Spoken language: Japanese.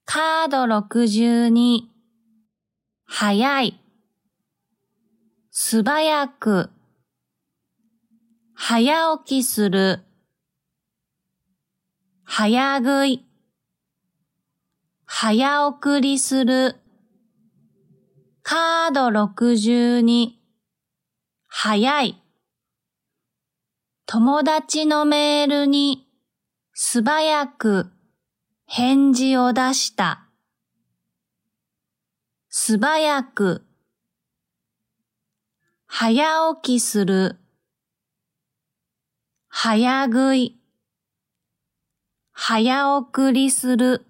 カード62、早い、素早く、早起きする、早食い、早送りする。カード62、早い、友達のメールに素早く返事を出した。素早く、早起きする、早食い、早送りする。